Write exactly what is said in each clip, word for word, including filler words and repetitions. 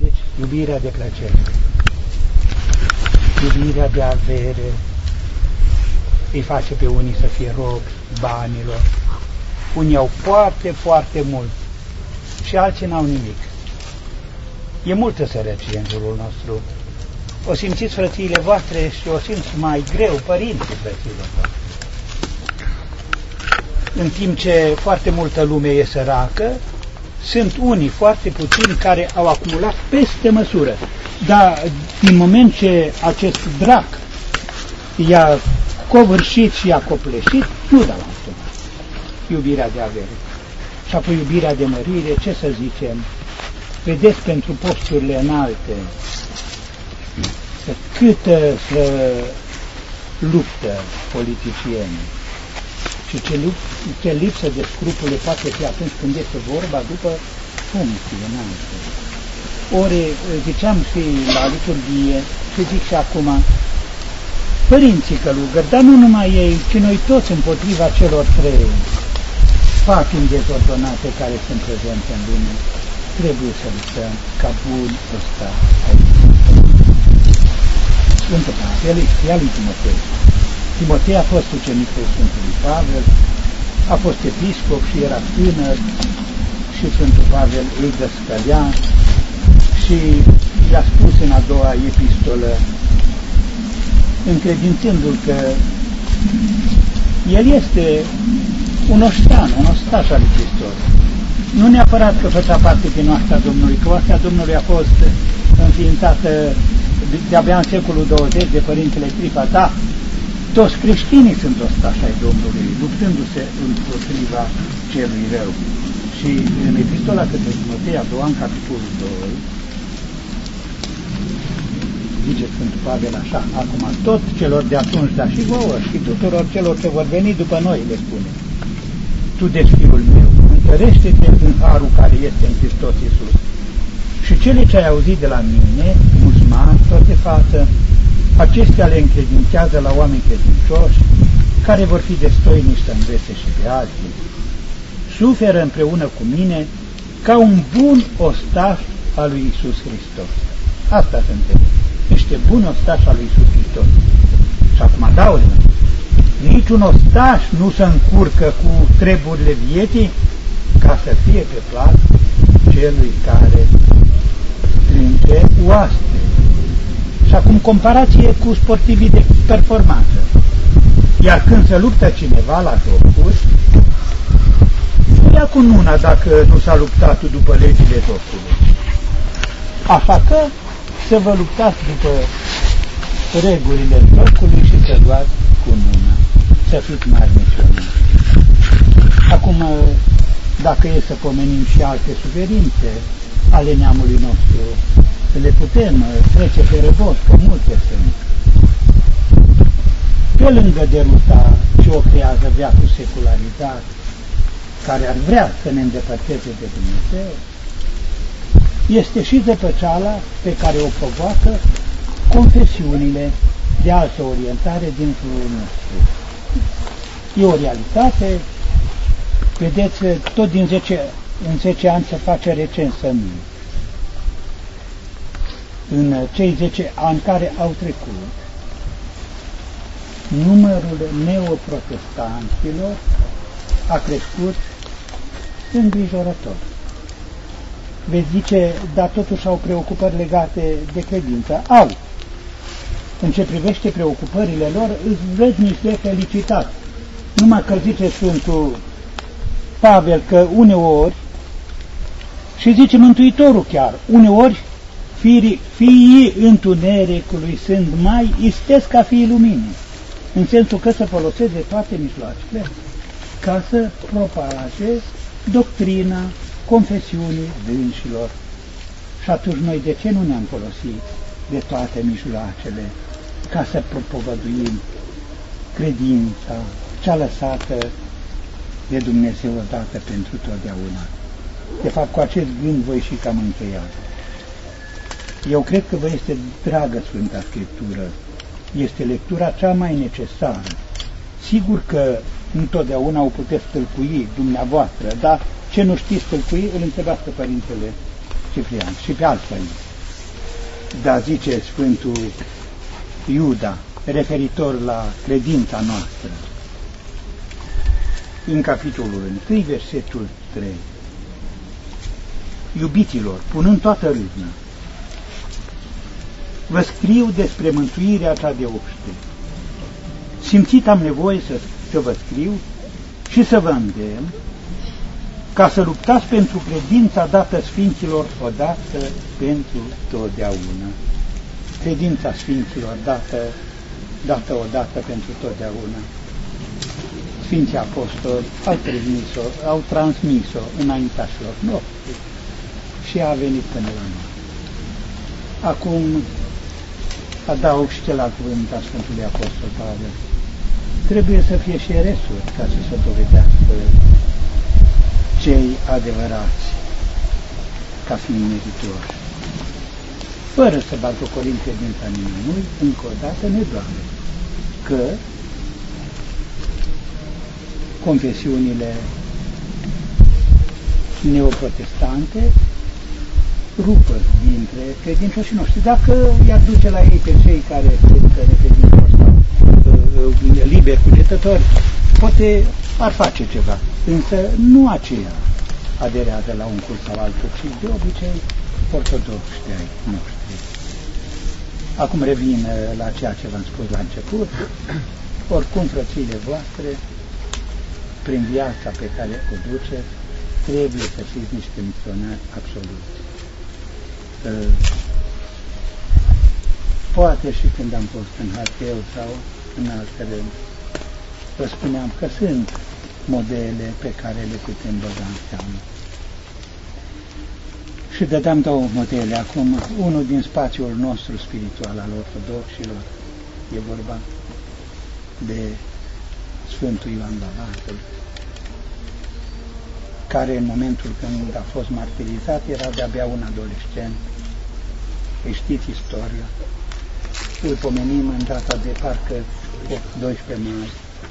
Deci, iubirea de plăcere, iubirea de avere, îi face pe unii să fie robi banilor. Unii au foarte, foarte mult și alții n-au nimic. E multă sărăcie în jurul nostru. O simțiți, frățiile voastre, și o simți mai greu părinții frățiilor voastre. În timp ce foarte multă lume e săracă, sunt unii foarte puțini care au acumulat peste măsură. Dar din moment ce acest drac i-a covârșit și i-a copleșit, nu dau automat iubirea de avere. Și apoi iubirea de mărire, ce să zicem? Vedeți, pentru posturile înalte, câtă să luptă politicienii și ce, ce lipsă de scrupule poate fi atunci când este vorba după funcții înalte. Ori ziceam și la liturghie, și zic și acum, părinții călugări, dar nu numai ei, ci noi toți împotriva celor trei patimi dezordonate care sunt prezente în lume, trebuie să luptăm ca bun ăsta aici. Sfântul Pavel îi scria lui Timotei. Timotei a fost ucenicul Sfântului Pavel, a fost episcop și era tânăr și Sfântul Pavel îi dăscălea și i-a spus în a doua epistolă, încredințându-l că el este un oștean, un ostaș al lui Hristos. Nu neapărat că făcea parte din oastea Domnului, că oastea Domnului a fost înființată de-abia în secolul douăzeci de Părintele Cripa, da, toți creștinii sunt ostași ai Domnului, luptându-se împotriva celui rău. Și în epistola către Timotei, a doua, în capitolul doi, zice Sfântul Pavel așa, acum tot celor de atunci, dar și vouă, și tuturor celor ce vor veni după noi, le spune, tu deci, fiul meu, întărește-te în harul care este în Hristos Iisus. Și cele ce ai auzit de la mine, musulmani, tot de față, acestea le încredințează la oameni credincioși, care vor fi destoinici să învețe și pe alții. Suferă împreună cu mine ca un bun ostaș al lui Iisus Hristos. Asta suntem, niște buni ostași al lui Iisus Hristos. Și acum adaugă, niciun ostaș nu se încurcă cu treburile vieții ca să fie pe plac celui care strânge oaste. Și acum comparație cu sportivii de performanță. Iar când se luptă cineva la jocuri, nu ia cu nuna dacă nu s-a luptat după legile jocului. Așa că să vă luptați după regulile jocului și să luați cu nuna, să fiți mari misionari. Acum, dacă e să pomenim și alte suferințe ale neamului nostru, le putem trece pe răbos, că multe sunt. Pe lângă deruta ce o creează veacul secularizat, care ar vrea să ne îndepărteze de Dumnezeu, este și zăpăceala pe care o provoacă confesiunile de altă orientare din jurul nostru. E o realitate, vedeți, tot din zece, în zece ani se face recensământ. În cei zece ani care au trecut, numărul neoprotestanților a crescut îngrijorător. Veți zice, dar totuși au preocupări legate de credință. Au. În ce privește preocupările lor, îți vrednici de felicitat. Numai că zice Sfântul Pavel că uneori, și zice Mântuitorul chiar, uneori fiii, fiii întunericului sunt mai istesc ca fiii luminii, în sensul că să foloseze toate mijloacele ca să propage doctrina confesiunii dânșilor. Și atunci noi de ce nu ne-am folosit de toate mijloacele ca să propovăduim credința cea lăsată de Dumnezeu odată pentru totdeauna? De fapt, cu acest gând voi și cam încheiat. Eu cred că vă este dragă Sfânta Scriptură, este lectura cea mai necesară. Sigur că întotdeauna o puteți tâlcui dumneavoastră, dar ce nu știți tâlcui, îl întrebați pe Părintele Ciprian și pe alți părinți. da zice Sfântul Iuda, referitor la credința noastră, în capitolul unu, versetul trei. Iubiților, punând toată râvnă, vă scriu despre mântuirea cea de obște. Simțit am nevoie să, să vă scriu și să vă îndemn ca să luptați pentru credința dată Sfinților odată pentru totdeauna. Credința Sfinților dată, dată odată pentru totdeauna. Sfinții Apostoli au transmis-o, au transmis-o înaintașilor noștri și a venit până la noi. Acum adaug și celălalt cuvânt a Sfântului Apostol Pavel. Trebuie să fie și eresuri ca să se dovedească cei adevărați ca fiind meritoși. Fără să batjocorim credința nimănui, încă o dată ne doamne că confesiunile neoprotestante rupă dintre credincioșii noștri. Dacă i-ar duce la ei pe cei care cred că necredincioși sau liber cugetători, poate ar face ceva, însă nu aceea aderează la un cult sau altul, ci de obicei ortodoxi de ai noștri. Acum revin la ceea ce v-am spus la început. Oricum, frățiile voastre, prin viața pe care o duceți, trebuie să fiți niște misionari absoluți. Poate și când am fost în Hateu sau în alte rând, vă spuneam că sunt modele pe care le putem băga în seamă. Și dădeam două modele acum, unul din spațiul nostru spiritual al ortodoxilor, e vorba de Sfântul Ioan Galatul, care în momentul când a fost martirizat era de-abia un adolescent. Îi știți istoria, îl pomenim în data de parcă doisprezece mai.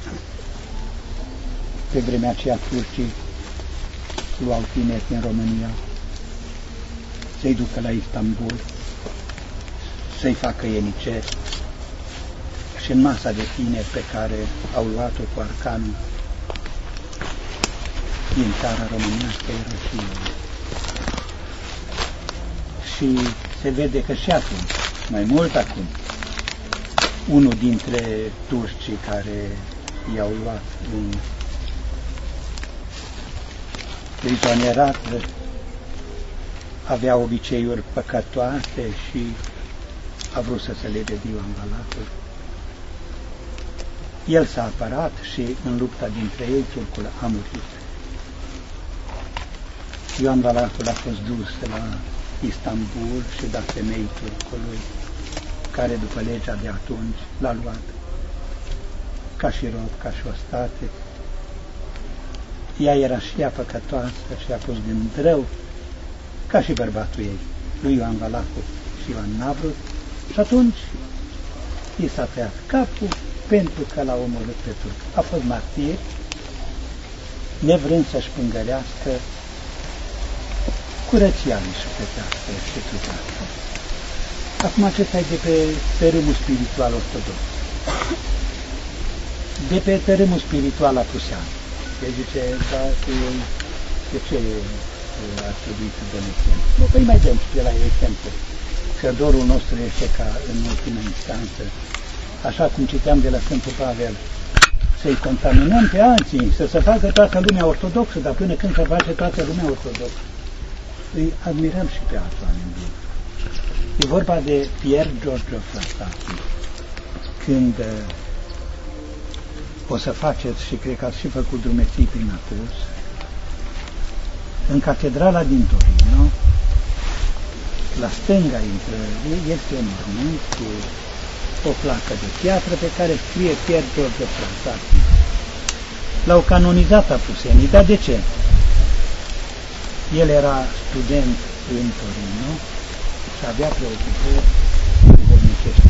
Pe vremea aceea turcii luau tineri din România să-i ducă la Istanbul, să-i facă ieniceri, și în masa de tineri pe care au luat-o cu arcanul din țara românească era și eu. Și se vede că și atunci, mai mult acum, unul dintre turcii care i-au luat în prizonierat avea obiceiuri păcătoase și a vrut să se lege de Ioan Galatul. El s-a apărat și în lupta dintre ei turcul a murit. Ioan Galatul a fost dus la Istanbul și dat femei turcului, care după legea de atunci l-a luat ca și rob, ca și ostate. Ea era și ea păcătoasă și a pus gând rău, ca și bărbatul ei, lui Ioan Galatul, și Ioan n-a vrut, și atunci i s-a tăiat capul pentru că l-a omorât pe turc. A fost martir, nevrând să-și pângărească curăția lui sufletească și trupească. Acum acesta e de pe tărâmul spiritual ortodox. De pe tărâmul spiritual aprusean. El zice, da, de ce ar trebui să dăm exemplu? Păi mai dăm și de la exemplu. Că dorul nostru este ca în ultima instanță, așa cum citeam de la Sfântul Pavel, să-i contaminăm pe alții, să se facă toată lumea ortodoxă, dar până când se face toată lumea ortodoxă, îi admirăm și pe alți oameni buni. E vorba de Pierre Giorgio Frassati. Când uh, o să faceți, și cred că ați și făcut drumeții prin apus, în catedrala din Torino, la stânga intrării, este un mormânt cu o placă de piatră pe care scrie Pierre Giorgio Frassati. L-au canonizat apusenii, dar de ce? El era student în Torino și avea preocupări duhovnicești.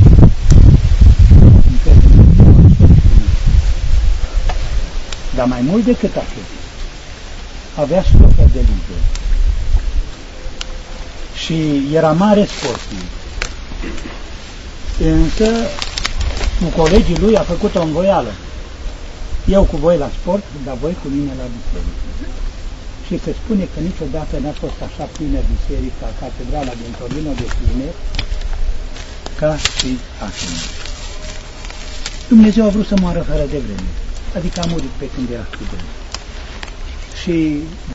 Dar mai mult decât atât, avea stofă de liber și era mare sportiv Însă, cu colegii lui a făcut o învoială. Eu cu voi la sport, dar voi cu mine la biserică. Și se spune că niciodată n-a fost așa plină biserica, catedrala din Torino de tineri, ca și acum. Dumnezeu a vrut să moară fără de vreme, adică a murit pe când era student. Și